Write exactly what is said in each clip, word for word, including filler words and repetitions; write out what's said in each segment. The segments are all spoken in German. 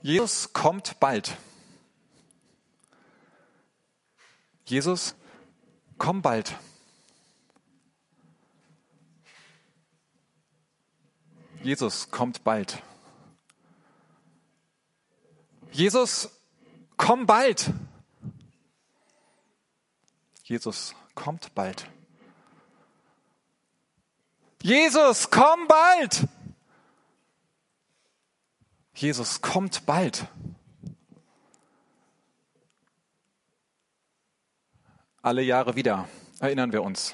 Jesus kommt bald. Jesus, komm bald. Jesus kommt bald. Jesus, komm bald. Jesus kommt bald. Jesus, komm bald. Jesus kommt bald. Alle Jahre wieder erinnern wir uns.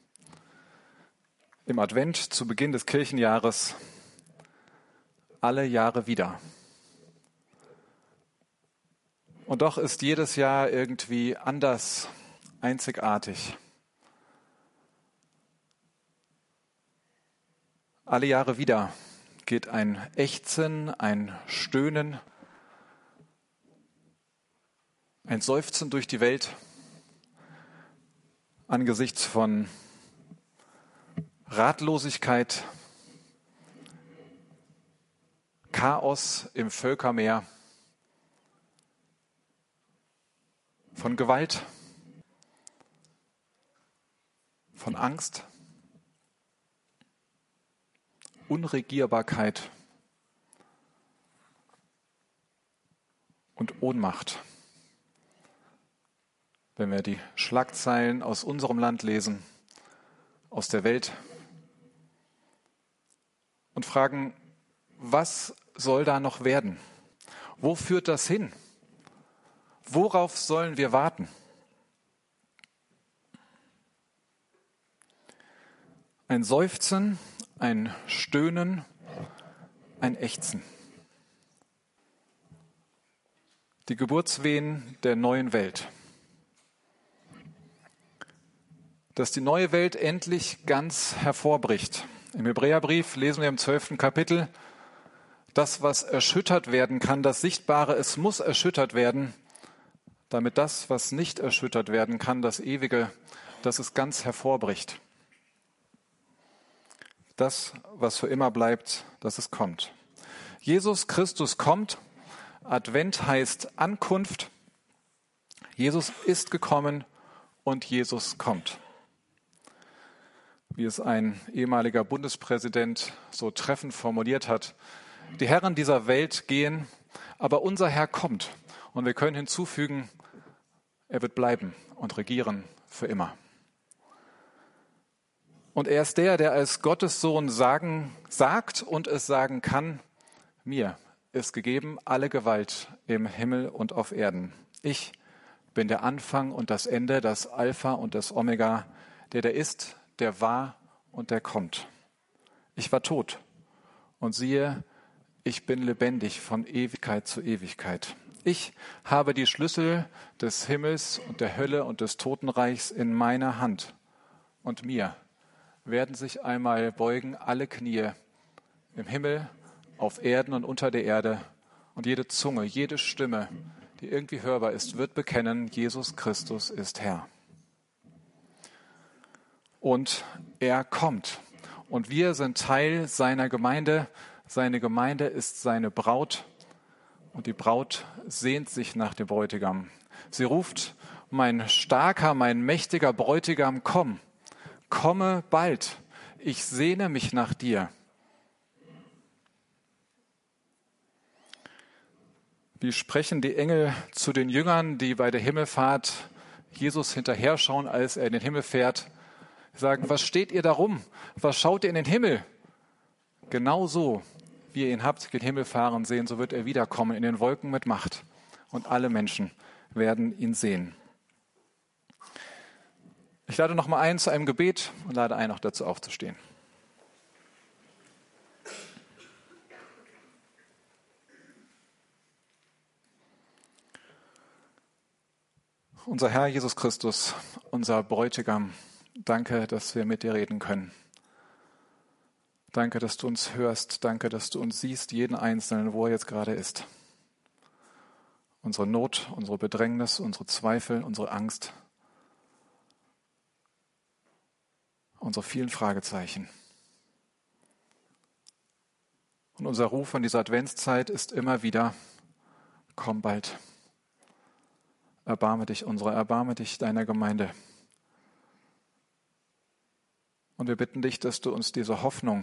Im Advent zu Beginn des Kirchenjahres, alle Jahre wieder. Und doch ist jedes Jahr irgendwie anders, einzigartig. Alle Jahre wieder geht ein Ächzen, ein Stöhnen, ein Seufzen durch die Welt angesichts von Ratlosigkeit, Chaos im Völkermeer, von Gewalt, von Angst, Unregierbarkeit und Ohnmacht. Wenn wir die Schlagzeilen aus unserem Land lesen, aus der Welt und fragen, was soll da noch werden? Wo führt das hin? Worauf sollen wir warten? Ein Seufzen, ein Stöhnen, ein Ächzen. Die Geburtswehen der neuen Welt. Dass die neue Welt endlich ganz hervorbricht. Im Hebräerbrief lesen wir im zwölften Kapitel, das, was erschüttert werden kann, das Sichtbare, es muss erschüttert werden, damit das, was nicht erschüttert werden kann, das Ewige, dass es ganz hervorbricht. Das, was für immer bleibt, dass es kommt. Jesus Christus kommt. Advent heißt Ankunft. Jesus ist gekommen und Jesus kommt. Wie es ein ehemaliger Bundespräsident so treffend formuliert hat: Die Herren dieser Welt gehen, aber unser Herr kommt. Und wir können hinzufügen, er wird bleiben und regieren für immer. Und er ist der, der als Gottes Sohn sagen, sagt und es sagen kann: Mir ist gegeben alle Gewalt im Himmel und auf Erden. Ich bin der Anfang und das Ende, das Alpha und das Omega, der der ist, der war und der kommt. Ich war tot und siehe, ich bin lebendig von Ewigkeit zu Ewigkeit. Ich habe die Schlüssel des Himmels und der Hölle und des Totenreichs in meiner Hand. Und mir werden sich einmal beugen alle Knie im Himmel, auf Erden und unter der Erde. Und jede Zunge, jede Stimme, die irgendwie hörbar ist, wird bekennen, Jesus Christus ist Herr. Und er kommt. Und wir sind Teil seiner Gemeinde. Seine Gemeinde ist seine Braut. Und die Braut sehnt sich nach dem Bräutigam. Sie ruft: Mein starker, mein mächtiger Bräutigam, komm. Komme bald. Ich sehne mich nach dir. Wie sprechen die Engel zu den Jüngern, die bei der Himmelfahrt Jesus hinterher schauen, als er in den Himmel fährt? Sie sagen: Was steht ihr da rum? Was schaut ihr in den Himmel? Genauso, wie ihr ihn habt gen Himmel fahren sehen, so wird er wiederkommen in den Wolken mit Macht. Und alle Menschen werden ihn sehen. Ich lade noch mal ein zu einem Gebet und lade ein, auch dazu aufzustehen. Unser Herr Jesus Christus, unser Bräutigam, danke, dass wir mit dir reden können. Danke, dass du uns hörst. Danke, dass du uns siehst, jeden Einzelnen, wo er jetzt gerade ist. Unsere Not, unsere Bedrängnis, unsere Zweifel, unsere Angst, unsere vielen Fragezeichen. Und unser Ruf in dieser Adventszeit ist immer wieder: komm bald. Erbarme dich unserer, erbarme dich deiner Gemeinde. Und wir bitten dich, dass du uns diese Hoffnung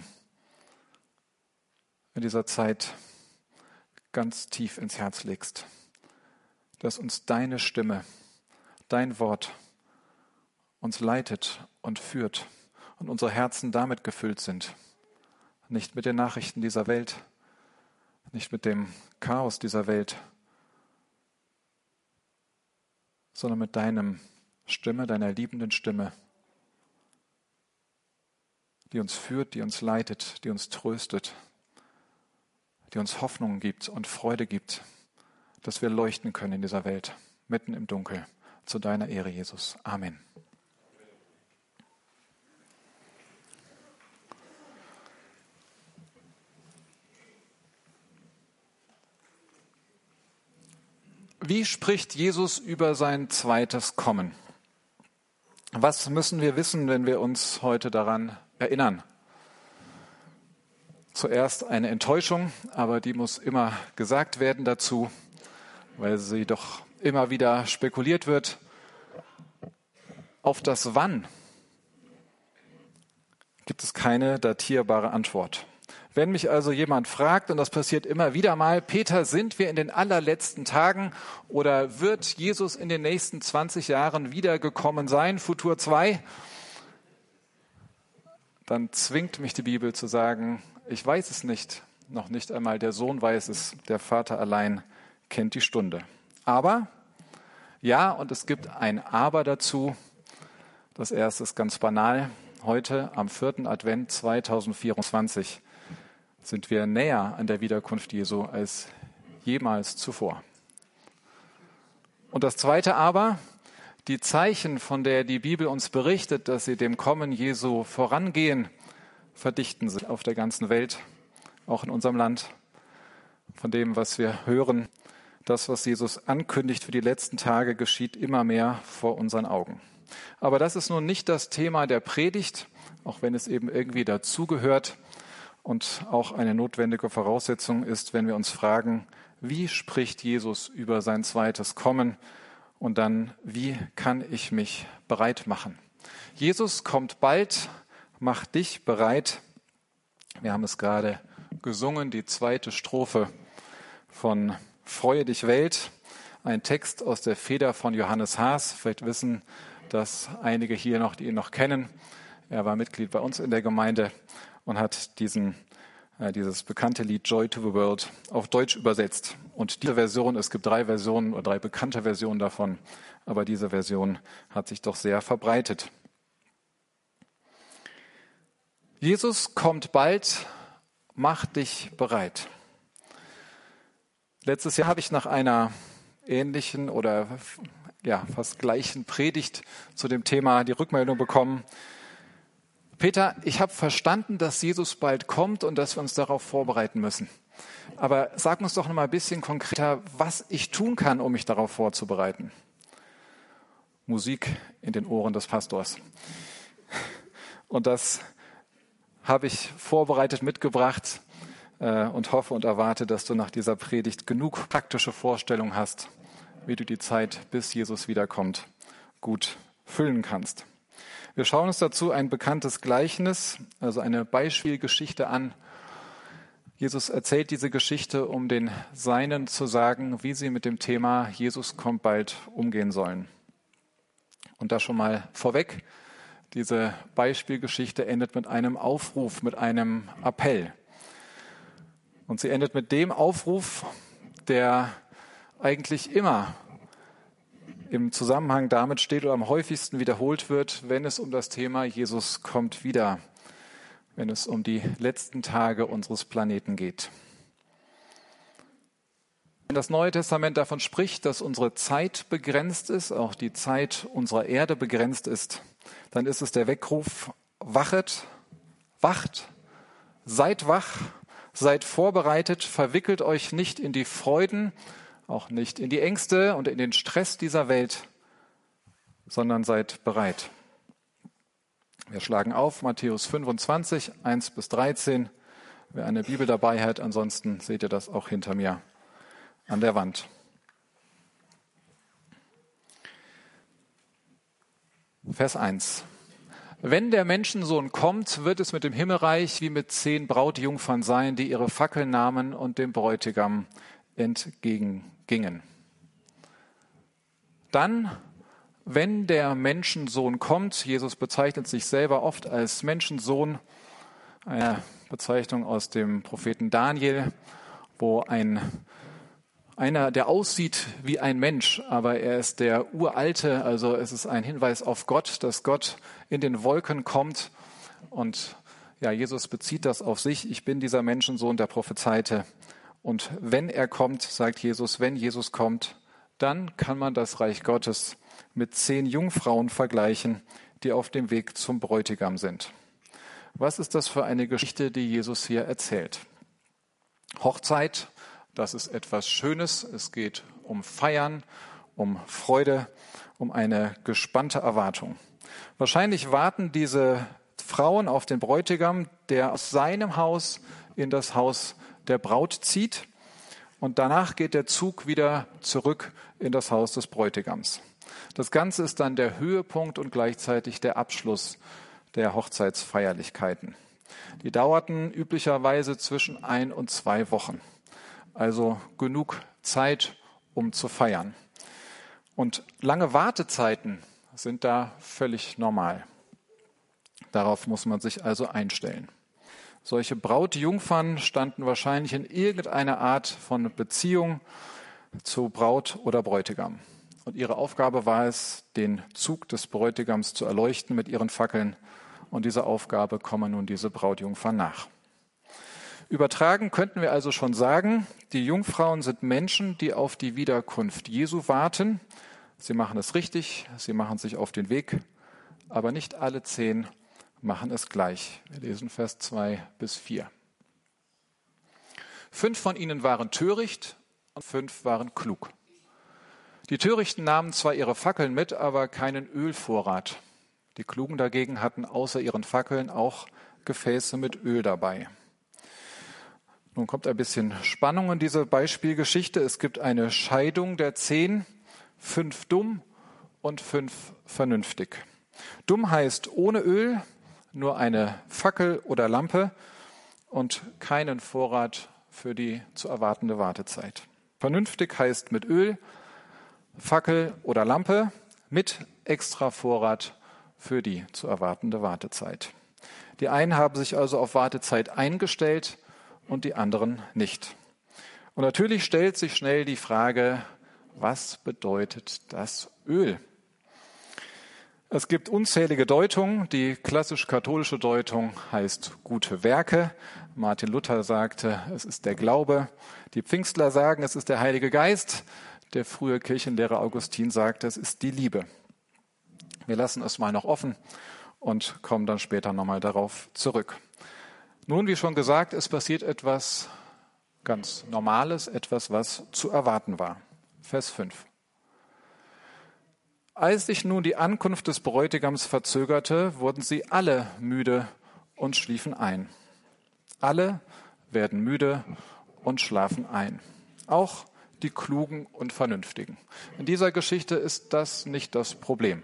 in dieser Zeit ganz tief ins Herz legst. Dass uns deine Stimme, dein Wort uns leitet und führt und unsere Herzen damit gefüllt sind. Nicht mit den Nachrichten dieser Welt, nicht mit dem Chaos dieser Welt, sondern mit deinem Stimme, deiner liebenden Stimme, die uns führt, die uns leitet, die uns tröstet, die uns Hoffnung gibt und Freude gibt, dass wir leuchten können in dieser Welt, mitten im Dunkel, zu deiner Ehre, Jesus. Amen. Wie spricht Jesus über sein zweites Kommen? Was müssen wir wissen, wenn wir uns heute daran erinnern? Zuerst eine Enttäuschung, aber die muss immer gesagt werden dazu, weil sie doch immer wieder spekuliert wird. Auf das Wann gibt es keine datierbare Antwort. Wenn mich also jemand fragt, und das passiert immer wieder mal, Peter, sind wir in den allerletzten Tagen oder wird Jesus in den nächsten zwanzig Jahren wiedergekommen sein, Futur zwei? Dann zwingt mich die Bibel zu sagen, ich weiß es nicht, noch nicht einmal der Sohn weiß es, der Vater allein kennt die Stunde. Aber, ja, und es gibt ein Aber dazu. Das erste ist ganz banal. Heute am vierten Advent zweitausendvierundzwanzig sind wir näher an der Wiederkunft Jesu als jemals zuvor. Und das zweite Aber, die Zeichen, von der die Bibel uns berichtet, dass sie dem Kommen Jesu vorangehen, verdichten sich auf der ganzen Welt, auch in unserem Land. Von dem, was wir hören, das, was Jesus ankündigt für die letzten Tage, geschieht immer mehr vor unseren Augen. Aber das ist nun nicht das Thema der Predigt, auch wenn es eben irgendwie dazugehört und auch eine notwendige Voraussetzung ist, wenn wir uns fragen, wie spricht Jesus über sein zweites Kommen und dann, wie kann ich mich bereit machen? Jesus kommt bald, mach dich bereit. Wir haben es gerade gesungen, die zweite Strophe von Freue dich Welt, ein Text aus der Feder von Johannes Haas. Vielleicht wissen das einige hier noch, die ihn noch kennen. Er war Mitglied bei uns in der Gemeinde und hat diesen, äh, dieses bekannte Lied Joy to the World auf Deutsch übersetzt. Und diese Version, es gibt drei Versionen oder drei bekannte Versionen davon, aber diese Version hat sich doch sehr verbreitet. Jesus kommt bald, mach dich bereit. Letztes Jahr habe ich nach einer ähnlichen oder ja, fast gleichen Predigt zu dem Thema die Rückmeldung bekommen. Peter, ich habe verstanden, dass Jesus bald kommt und dass wir uns darauf vorbereiten müssen. Aber sag uns doch noch mal ein bisschen konkreter, was ich tun kann, um mich darauf vorzubereiten. Musik in den Ohren des Pastors. Und das habe ich vorbereitet mitgebracht äh, und hoffe und erwarte, dass du nach dieser Predigt genug praktische Vorstellungen hast, wie du die Zeit, bis Jesus wiederkommt, gut füllen kannst. Wir schauen uns dazu ein bekanntes Gleichnis, also eine Beispielgeschichte an. Jesus erzählt diese Geschichte, um den Seinen zu sagen, wie sie mit dem Thema Jesus kommt bald umgehen sollen. Und da schon mal vorweg, diese Beispielgeschichte endet mit einem Aufruf, mit einem Appell. Und sie endet mit dem Aufruf, der eigentlich immer im Zusammenhang damit steht oder am häufigsten wiederholt wird, wenn es um das Thema Jesus kommt wieder, wenn es um die letzten Tage unseres Planeten geht. Wenn das Neue Testament davon spricht, dass unsere Zeit begrenzt ist, auch die Zeit unserer Erde begrenzt ist, dann ist es der Weckruf, wachet, wacht, seid wach, seid vorbereitet, verwickelt euch nicht in die Freuden, auch nicht in die Ängste und in den Stress dieser Welt, sondern seid bereit. Wir schlagen auf Matthäus fünfundzwanzig, eins bis dreizehn. Wer eine Bibel dabei hat, ansonsten seht ihr das auch hinter mir an der Wand. Vers eins. Wenn der Menschensohn kommt, wird es mit dem Himmelreich wie mit zehn Brautjungfern sein, die ihre Fackeln nahmen und dem Bräutigam entgegengingen. Dann, wenn der Menschensohn kommt, Jesus bezeichnet sich selber oft als Menschensohn, eine Bezeichnung aus dem Propheten Daniel, wo ein einer, der aussieht wie ein Mensch, aber er ist der Uralte, also es ist ein Hinweis auf Gott, dass Gott in den Wolken kommt. Und ja, Jesus bezieht das auf sich. Ich bin dieser Menschensohn, der prophezeite. Und wenn er kommt, sagt Jesus, wenn Jesus kommt, dann kann man das Reich Gottes mit zehn Jungfrauen vergleichen, die auf dem Weg zum Bräutigam sind. Was ist das für eine Geschichte, die Jesus hier erzählt? Hochzeit. Das ist etwas Schönes. Es geht um Feiern, um Freude, um eine gespannte Erwartung. Wahrscheinlich warten diese Frauen auf den Bräutigam, der aus seinem Haus in das Haus der Braut zieht. Und danach geht der Zug wieder zurück in das Haus des Bräutigams. Das Ganze ist dann der Höhepunkt und gleichzeitig der Abschluss der Hochzeitsfeierlichkeiten. Die dauerten üblicherweise zwischen ein und zwei Wochen. Also genug Zeit, um zu feiern. Und lange Wartezeiten sind da völlig normal. Darauf muss man sich also einstellen. Solche Brautjungfern standen wahrscheinlich in irgendeiner Art von Beziehung zu Braut oder Bräutigam. Und ihre Aufgabe war es, den Zug des Bräutigams zu erleuchten mit ihren Fackeln. Und dieser Aufgabe kommen nun diese Brautjungfern nach. Übertragen könnten wir also schon sagen, die Jungfrauen sind Menschen, die auf die Wiederkunft Jesu warten. Sie machen es richtig, sie machen sich auf den Weg, aber nicht alle zehn machen es gleich. Wir lesen Vers zwei bis vier. Fünf von ihnen waren töricht und fünf waren klug. Die Törichten nahmen zwar ihre Fackeln mit, aber keinen Ölvorrat. Die Klugen dagegen hatten außer ihren Fackeln auch Gefäße mit Öl dabei. Nun kommt ein bisschen Spannung in diese Beispielgeschichte. Es gibt eine Scheidung der zehn, fünf dumm und fünf vernünftig. Dumm heißt ohne Öl, nur eine Fackel oder Lampe und keinen Vorrat für die zu erwartende Wartezeit. Vernünftig heißt mit Öl, Fackel oder Lampe mit extra Vorrat für die zu erwartende Wartezeit. Die einen haben sich also auf Wartezeit eingestellt und die anderen nicht. Und natürlich stellt sich schnell die Frage, was bedeutet das Öl? Es gibt unzählige Deutungen. Die klassisch-katholische Deutung heißt gute Werke. Martin Luther sagte, es ist der Glaube. Die Pfingstler sagen, es ist der Heilige Geist. Der frühe Kirchenlehrer Augustin sagte, es ist die Liebe. Wir lassen es mal noch offen und kommen dann später nochmal darauf zurück. Nun, wie schon gesagt, es passiert etwas ganz Normales, etwas, was zu erwarten war. Vers fünf. Als sich nun die Ankunft des Bräutigams verzögerte, wurden sie alle müde und schliefen ein. Alle werden müde und schlafen ein. Auch die Klugen und Vernünftigen. In dieser Geschichte ist das nicht das Problem.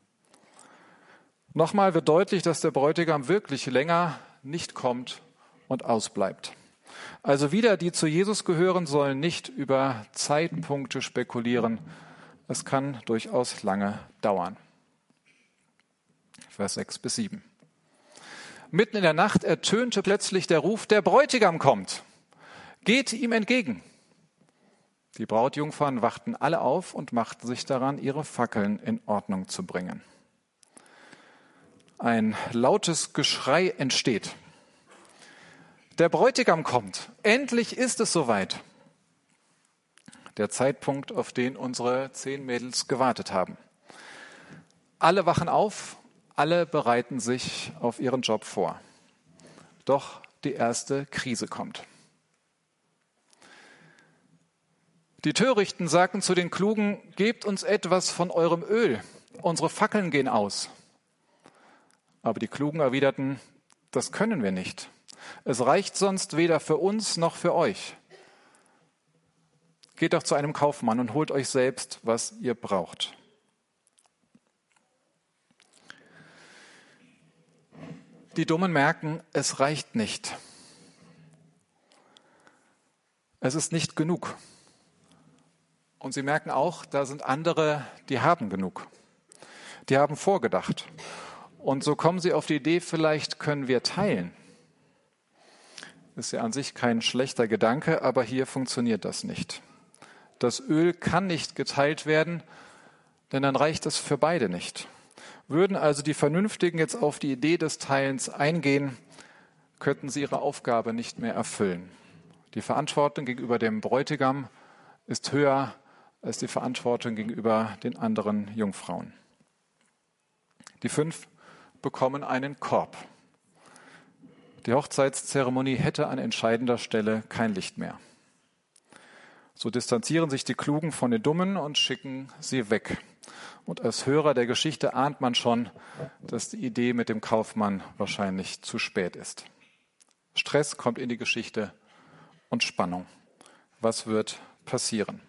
Nochmal wird deutlich, dass der Bräutigam wirklich länger nicht kommt und ausbleibt. Also wieder, die zu Jesus gehören, sollen nicht über Zeitpunkte spekulieren. Es kann durchaus lange dauern. Vers sechs bis sieben. Mitten in der Nacht ertönte plötzlich der Ruf, der Bräutigam kommt. Geht ihm entgegen. Die Brautjungfern wachten alle auf und machten sich daran, ihre Fackeln in Ordnung zu bringen. Ein lautes Geschrei entsteht. Der Bräutigam kommt. Endlich ist es soweit. Der Zeitpunkt, auf den unsere zehn Mädels gewartet haben. Alle wachen auf, alle bereiten sich auf ihren Job vor. Doch die erste Krise kommt. Die Törichten sagten zu den Klugen, gebt uns etwas von eurem Öl, unsere Fackeln gehen aus. Aber die Klugen erwiderten, das können wir nicht. Es reicht sonst weder für uns noch für euch. Geht doch zu einem Kaufmann und holt euch selbst, was ihr braucht. Die Dummen merken, es reicht nicht. Es ist nicht genug. Und sie merken auch, da sind andere, die haben genug. Die haben vorgedacht. Und so kommen sie auf die Idee, vielleicht können wir teilen. Ist ja an sich kein schlechter Gedanke, aber hier funktioniert das nicht. Das Öl kann nicht geteilt werden, denn dann reicht es für beide nicht. Würden also die Vernünftigen jetzt auf die Idee des Teilens eingehen, könnten sie ihre Aufgabe nicht mehr erfüllen. Die Verantwortung gegenüber dem Bräutigam ist höher als die Verantwortung gegenüber den anderen Jungfrauen. Die fünf bekommen einen Korb. Die Hochzeitszeremonie hätte an entscheidender Stelle kein Licht mehr. So distanzieren sich die Klugen von den Dummen und schicken sie weg. Und als Hörer der Geschichte ahnt man schon, dass die Idee mit dem Kaufmann wahrscheinlich zu spät ist. Stress kommt in die Geschichte und Spannung. Was wird passieren?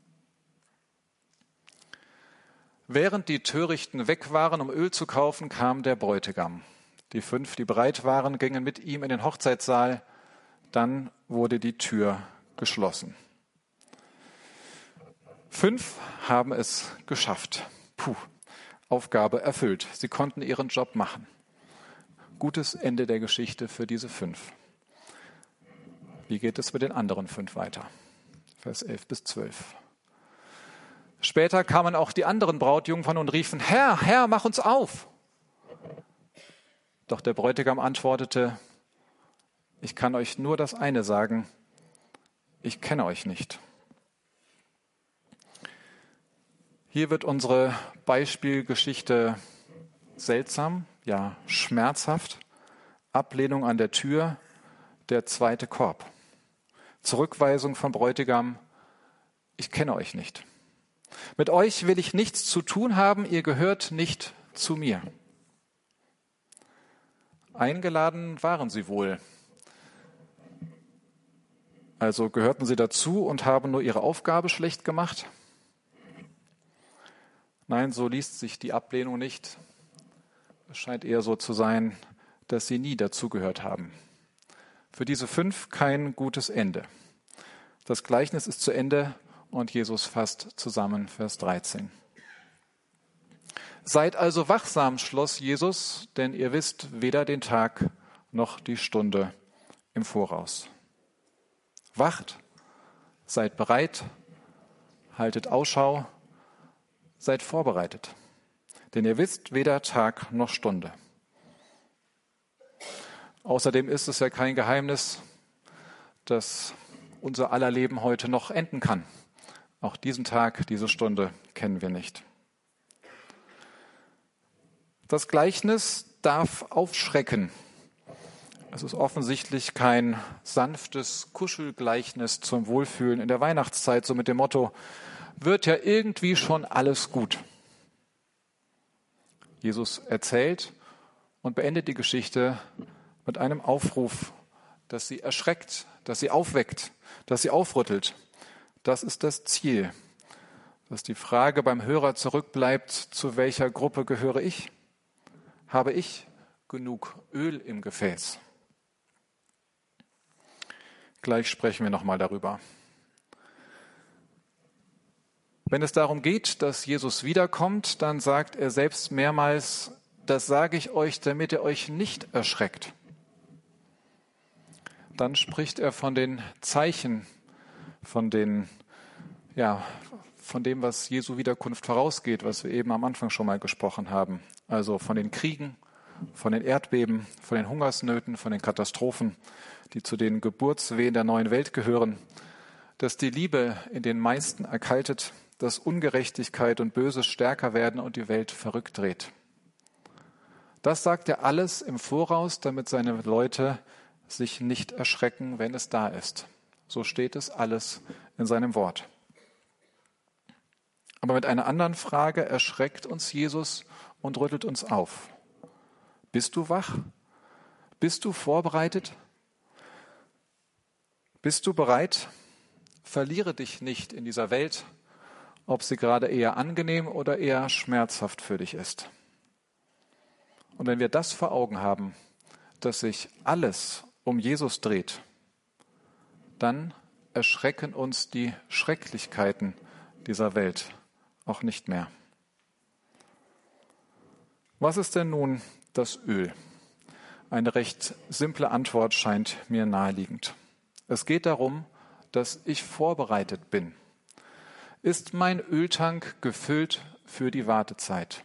Während die Törichten weg waren, um Öl zu kaufen, kam der Bräutigam. Die fünf, die bereit waren, gingen mit ihm in den Hochzeitssaal. Dann wurde die Tür geschlossen. Fünf haben es geschafft. Puh, Aufgabe erfüllt. Sie konnten ihren Job machen. Gutes Ende der Geschichte für diese fünf. Wie geht es mit den anderen fünf weiter? Vers elf bis zwölf. Später kamen auch die anderen Brautjungfern und riefen, Herr, Herr, mach uns auf. Doch der Bräutigam antwortete, ich kann euch nur das eine sagen, ich kenne euch nicht. Hier wird unsere Beispielgeschichte seltsam, ja schmerzhaft. Ablehnung an der Tür, der zweite Korb. Zurückweisung vom Bräutigam, ich kenne euch nicht. Mit euch will ich nichts zu tun haben, ihr gehört nicht zu mir. Eingeladen waren sie wohl. Also gehörten sie dazu und haben nur ihre Aufgabe schlecht gemacht? Nein, so liest sich die Ablehnung nicht. Es scheint eher so zu sein, dass sie nie dazugehört haben. Für diese fünf kein gutes Ende. Das Gleichnis ist zu Ende und Jesus fasst zusammen, Vers dreizehn. Seid also wachsam, schloss Jesus, denn ihr wisst weder den Tag noch die Stunde im Voraus. Wacht, seid bereit, haltet Ausschau, seid vorbereitet, denn ihr wisst weder Tag noch Stunde. Außerdem ist es ja kein Geheimnis, dass unser aller Leben heute noch enden kann. Auch diesen Tag, diese Stunde kennen wir nicht. Das Gleichnis darf aufschrecken. Es ist offensichtlich kein sanftes Kuschelgleichnis zum Wohlfühlen in der Weihnachtszeit, so mit dem Motto, wird ja irgendwie schon alles gut. Jesus erzählt und beendet die Geschichte mit einem Aufruf, dass sie erschreckt, dass sie aufweckt, dass sie aufrüttelt. Das ist das Ziel, dass die Frage beim Hörer zurückbleibt, zu welcher Gruppe gehöre ich? Habe ich genug Öl im Gefäß? Gleich sprechen wir nochmal darüber. Wenn es darum geht, dass Jesus wiederkommt, dann sagt er selbst mehrmals, das sage ich euch, damit ihr euch nicht erschreckt. Dann spricht er von den Zeichen, von den, ja, von dem, was Jesu Wiederkunft vorausgeht, was wir eben am Anfang schon mal gesprochen haben. Also von den Kriegen, von den Erdbeben, von den Hungersnöten, von den Katastrophen, die zu den Geburtswehen der neuen Welt gehören, dass die Liebe in den meisten erkaltet, dass Ungerechtigkeit und Böses stärker werden und die Welt verrückt dreht. Das sagt er alles im Voraus, damit seine Leute sich nicht erschrecken, wenn es da ist. So steht es alles in seinem Wort. Aber mit einer anderen Frage erschreckt uns Jesus und rüttelt uns auf. Bist du wach? Bist du vorbereitet? Bist du bereit? Verliere dich nicht in dieser Welt, ob sie gerade eher angenehm oder eher schmerzhaft für dich ist. Und wenn wir das vor Augen haben, dass sich alles um Jesus dreht, dann erschrecken uns die Schrecklichkeiten dieser Welt auch nicht mehr. Was ist denn nun das Öl? Eine recht simple Antwort scheint mir naheliegend. Es geht darum, dass ich vorbereitet bin. Ist mein Öltank gefüllt für die Wartezeit?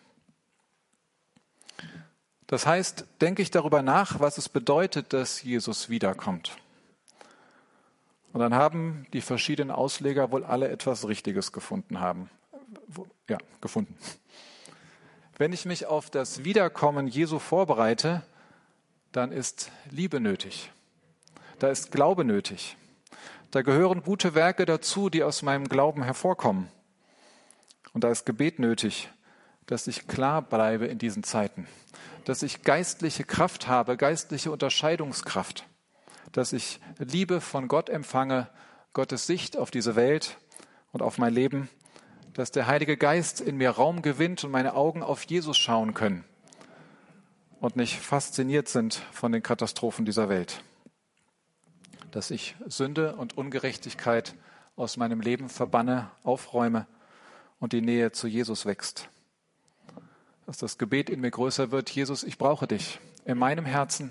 Das heißt, denke ich darüber nach, was es bedeutet, dass Jesus wiederkommt. Und dann haben die verschiedenen Ausleger wohl alle etwas Richtiges gefunden haben. Ja, gefunden. Wenn ich mich auf das Wiederkommen Jesu vorbereite, dann ist Liebe nötig. Da ist Glaube nötig. Da gehören gute Werke dazu, die aus meinem Glauben hervorkommen. Und da ist Gebet nötig, dass ich klar bleibe in diesen Zeiten, dass ich geistliche Kraft habe, geistliche Unterscheidungskraft, dass ich Liebe von Gott empfange, Gottes Sicht auf diese Welt und auf mein Leben, dass der Heilige Geist in mir Raum gewinnt und meine Augen auf Jesus schauen können und nicht fasziniert sind von den Katastrophen dieser Welt. Dass ich Sünde und Ungerechtigkeit aus meinem Leben verbanne, aufräume und die Nähe zu Jesus wächst. Dass das Gebet in mir größer wird: Jesus, ich brauche dich in meinem Herzen,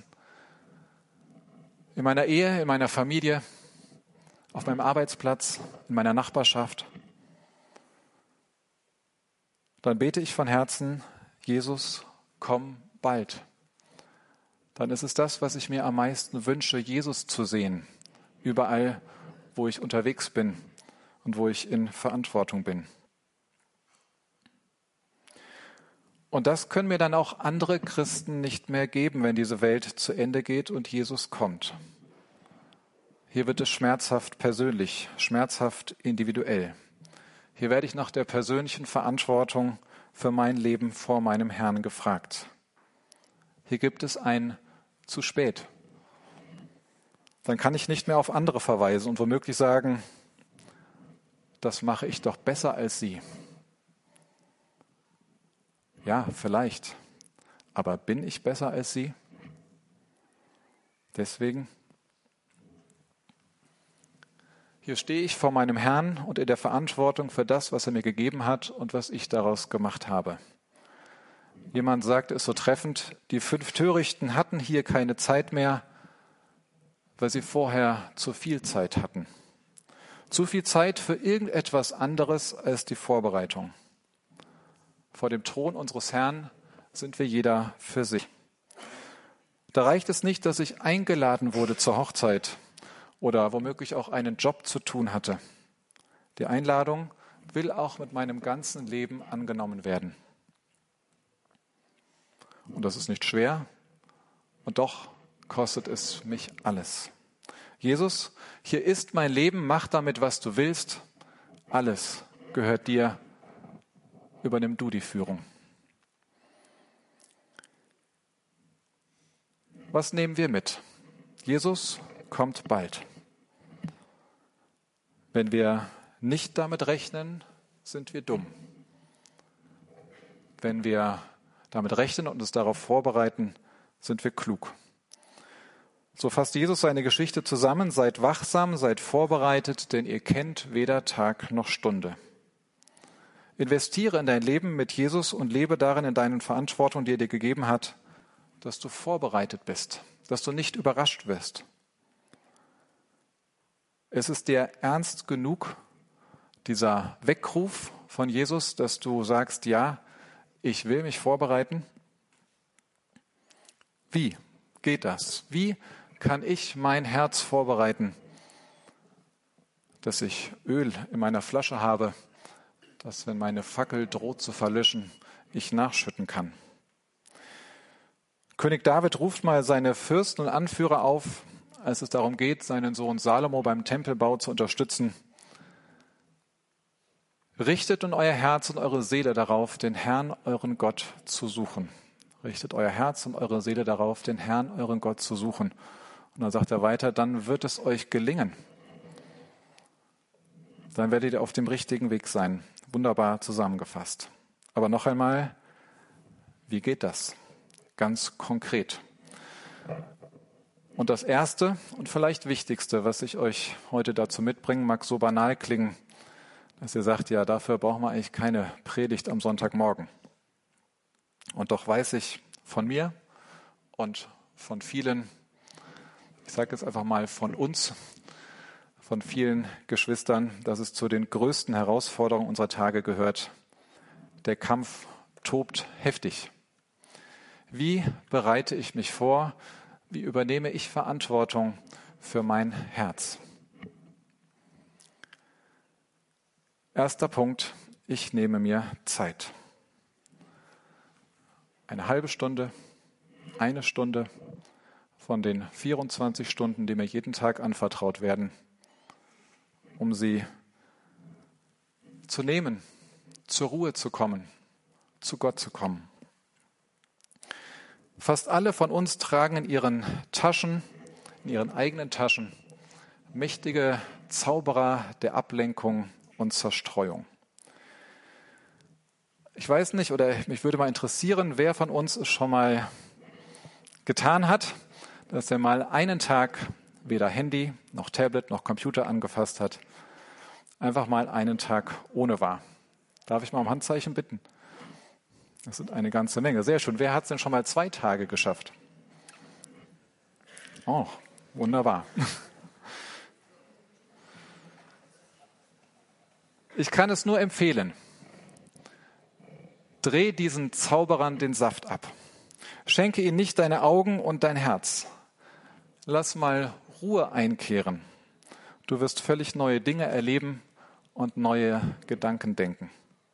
in meiner Ehe, in meiner Familie, auf meinem Arbeitsplatz, in meiner Nachbarschaft. Dann bete ich von Herzen: Jesus, komm bald. Dann ist es das, was ich mir am meisten wünsche, Jesus zu sehen, überall, wo ich unterwegs bin und wo ich in Verantwortung bin. Und das können mir dann auch andere Christen nicht mehr geben, wenn diese Welt zu Ende geht und Jesus kommt. Hier wird es schmerzhaft persönlich, schmerzhaft individuell. Hier werde ich nach der persönlichen Verantwortung für mein Leben vor meinem Herrn gefragt. Hier gibt es ein zu spät. Dann kann ich nicht mehr auf andere verweisen und womöglich sagen, das mache ich doch besser als sie. Ja, vielleicht. Aber bin ich besser als sie? Deswegen, hier stehe ich vor meinem Herrn und in der Verantwortung für das, was er mir gegeben hat und was ich daraus gemacht habe. Jemand sagte es so treffend: Die fünf Törichten hatten hier keine Zeit mehr, weil sie vorher zu viel Zeit hatten. Zu viel Zeit für irgendetwas anderes als die Vorbereitung. Vor dem Thron unseres Herrn sind wir jeder für sich. Da reicht es nicht, dass ich eingeladen wurde zur Hochzeit oder womöglich auch einen Job zu tun hatte. Die Einladung will auch mit meinem ganzen Leben angenommen werden. Und das ist nicht schwer, und doch kostet es mich alles. Jesus, hier ist mein Leben, mach damit, was du willst. Alles gehört dir. Übernimm du die Führung. Was nehmen wir mit? Jesus kommt bald. Wenn wir nicht damit rechnen, sind wir dumm. Wenn wir damit rechnen und uns darauf vorbereiten, sind wir klug. So fasst Jesus seine Geschichte zusammen: Seid wachsam, seid vorbereitet, denn ihr kennt weder Tag noch Stunde. Investiere in dein Leben mit Jesus und lebe darin in deinen Verantwortung, die er dir gegeben hat, dass du vorbereitet bist, dass du nicht überrascht wirst. Es ist dir ernst genug, dieser Weckruf von Jesus, dass du sagst: Ja, ich will mich vorbereiten. Wie geht das? Wie kann ich mein Herz vorbereiten, dass ich Öl in meiner Flasche habe, dass, wenn meine Fackel droht zu verlöschen, ich nachschütten kann? König David ruft mal seine Fürsten und Anführer auf, als es darum geht, seinen Sohn Salomo beim Tempelbau zu unterstützen. Richtet nun euer Herz und eure Seele darauf, den Herrn, euren Gott, zu suchen. Richtet euer Herz und eure Seele darauf, den Herrn, euren Gott, zu suchen. Und dann sagt er weiter: Dann wird es euch gelingen. Dann werdet ihr auf dem richtigen Weg sein. Wunderbar zusammengefasst. Aber noch einmal, wie geht das? Ganz konkret. Und das Erste und vielleicht Wichtigste, was ich euch heute dazu mitbringe, mag so banal klingen, dass ihr sagt, ja, dafür brauchen wir eigentlich keine Predigt am Sonntagmorgen. Und doch weiß ich von mir und von vielen, ich sage jetzt einfach mal von uns, von vielen Geschwistern, dass es zu den größten Herausforderungen unserer Tage gehört. Der Kampf tobt heftig. Wie bereite ich mich vor? Wie übernehme ich Verantwortung für mein Herz? Erster Punkt, ich nehme mir Zeit. Eine halbe Stunde, eine Stunde von den vierundzwanzig Stunden, die mir jeden Tag anvertraut werden, um sie zu nehmen, zur Ruhe zu kommen, zu Gott zu kommen. Fast alle von uns tragen in ihren Taschen, in ihren eigenen Taschen, mächtige Zauberer der Ablenkung und Zerstreuung. Ich weiß nicht, oder mich würde mal interessieren, wer von uns es schon mal getan hat, dass er mal einen Tag weder Handy, noch Tablet, noch Computer angefasst hat, einfach mal einen Tag ohne war. Darf ich mal um Handzeichen bitten? Das sind eine ganze Menge. Sehr schön. Wer hat es denn schon mal zwei Tage geschafft? Oh, wunderbar. Ich kann es nur empfehlen. Dreh diesen Zauberern den Saft ab. Schenke ihnen nicht deine Augen und dein Herz. Lass mal Ruhe einkehren. Du wirst völlig neue Dinge erleben und neue Gedanken denken.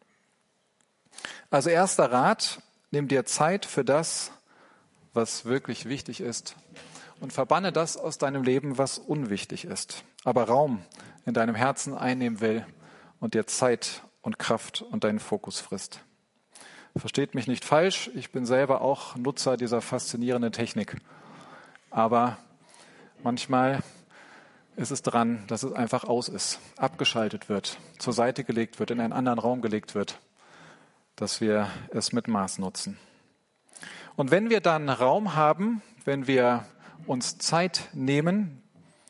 Also erster Rat, nimm dir Zeit für das, was wirklich wichtig ist und verbanne das aus deinem Leben, was unwichtig ist, aber Raum in deinem Herzen einnehmen will und dir Zeit und Kraft und deinen Fokus frisst. Versteht mich nicht falsch, ich bin selber auch Nutzer dieser faszinierenden Technik, aber manchmal ist es dran, dass es einfach aus ist, abgeschaltet wird, zur Seite gelegt wird, in einen anderen Raum gelegt wird, dass wir es mit Maß nutzen. Und wenn wir dann Raum haben, wenn wir uns Zeit nehmen,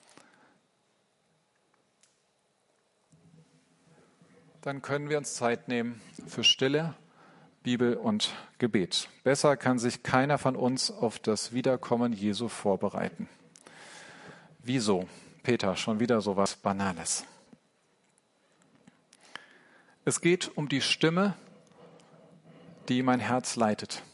dann können wir uns Zeit nehmen für Stille, Bibel und Gebet. Besser kann sich keiner von uns auf das Wiederkommen Jesu vorbereiten. Wieso? Peter, schon wieder so was Banales. Es geht um die Stimme, die mein Herz leitet.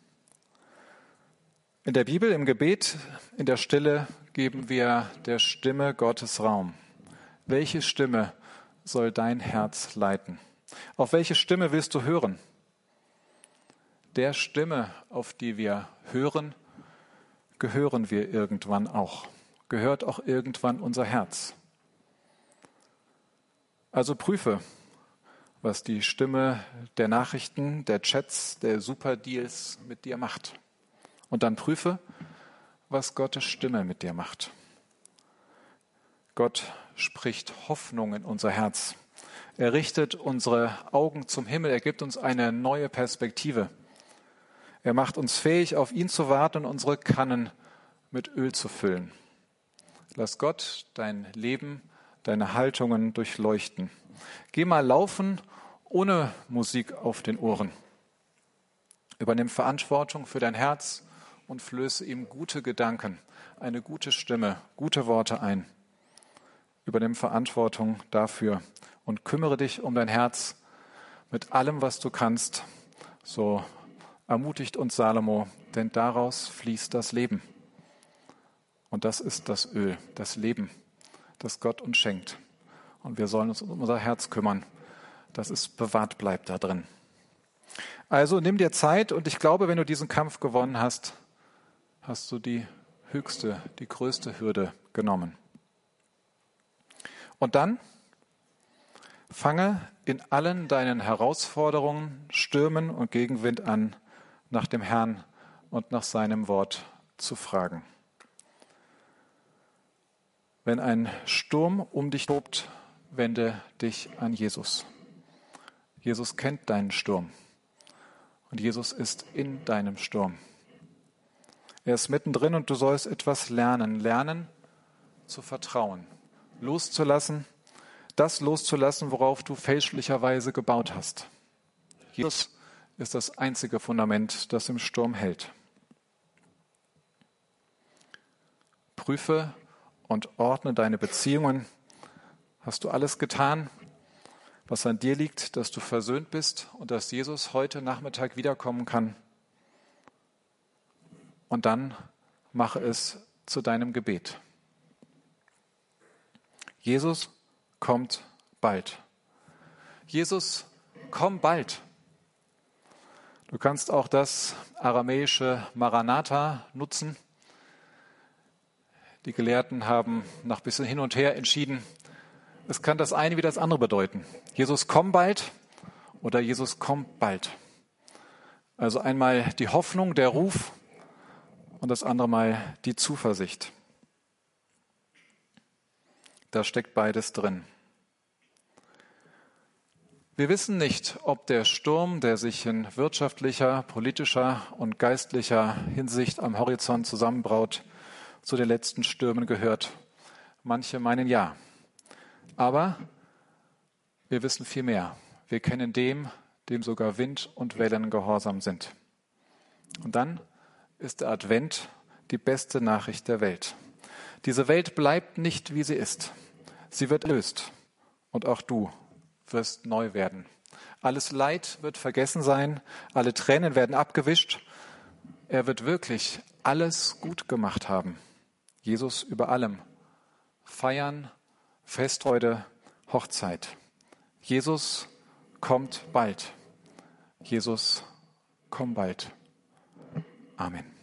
In der Bibel, im Gebet, in der Stille geben wir der Stimme Gottes Raum. Welche Stimme soll dein Herz leiten? Auf welche Stimme willst du hören? Der Stimme, auf die wir hören, gehören wir irgendwann auch. Gehört auch irgendwann unser Herz. Also prüfe, was die Stimme der Nachrichten, der Chats, der Superdeals mit dir macht. Und dann prüfe, was Gottes Stimme mit dir macht. Gott spricht Hoffnung in unser Herz. Er richtet unsere Augen zum Himmel. Er gibt uns eine neue Perspektive. Er macht uns fähig, auf ihn zu warten und unsere Kannen mit Öl zu füllen. Lass Gott dein Leben, deine Haltungen durchleuchten. Geh mal laufen ohne Musik auf den Ohren. Übernimm Verantwortung für dein Herz und flöße ihm gute Gedanken, eine gute Stimme, gute Worte ein. Übernimm Verantwortung dafür und kümmere dich um dein Herz mit allem, was du kannst. So ermutigt uns Salomo, denn daraus fließt das Leben. Und das ist das Öl, das Leben, das Gott uns schenkt. Und wir sollen uns um unser Herz kümmern, dass es bewahrt bleibt da drin. Also nimm dir Zeit und ich glaube, wenn du diesen Kampf gewonnen hast, hast du die höchste, die größte Hürde genommen. Und dann fange in allen deinen Herausforderungen, Stürmen und Gegenwind an, nach dem Herrn und nach seinem Wort zu fragen. Wenn ein Sturm um dich tobt, wende dich an Jesus. Jesus kennt deinen Sturm und Jesus ist in deinem Sturm. Er ist mittendrin und du sollst etwas lernen. Lernen zu vertrauen. Loszulassen, das loszulassen, worauf du fälschlicherweise gebaut hast. Jesus ist das einzige Fundament, das im Sturm hält. Prüfe und ordne deine Beziehungen. Hast du alles getan, was an dir liegt, dass du versöhnt bist und dass Jesus heute Nachmittag wiederkommen kann? Und dann mache es zu deinem Gebet. Jesus kommt bald. Jesus, komm bald. Du kannst auch das aramäische Maranatha nutzen. Die Gelehrten haben nach ein bisschen hin und her entschieden, es kann das eine wie das andere bedeuten. Jesus, komm bald oder Jesus, komm bald. Also einmal die Hoffnung, der Ruf und das andere Mal die Zuversicht. Da steckt beides drin. Wir wissen nicht, ob der Sturm, der sich in wirtschaftlicher, politischer und geistlicher Hinsicht am Horizont zusammenbraut, zu den letzten Stürmen gehört. Manche meinen ja. Aber wir wissen viel mehr. Wir kennen dem, dem sogar Wind und Wellen gehorsam sind. Und dann ist der Advent die beste Nachricht der Welt. Diese Welt bleibt nicht, wie sie ist. Sie wird erlöst. Und auch du wirst neu werden. Alles Leid wird vergessen sein. Alle Tränen werden abgewischt. Er wird wirklich alles gut gemacht haben. Jesus über allem. Feiern, Festfreude, Hochzeit. Jesus kommt bald. Jesus, komm bald. Amen.